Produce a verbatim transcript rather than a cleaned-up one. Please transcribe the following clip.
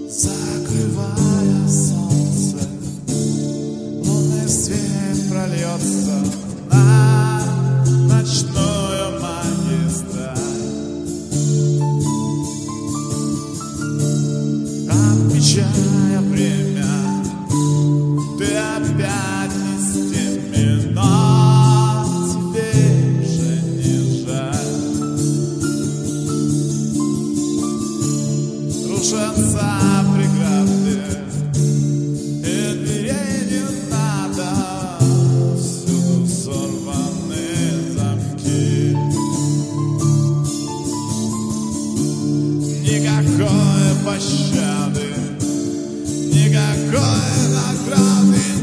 закрывая солнце, лунный свет прольется на ночную магистраль. Отмечая время, ты опять не с теми, но тебе же не жаль. Рушатся преграды, и дверей не надо, всюду сорваны замки. Никакой пощады, никакой награды.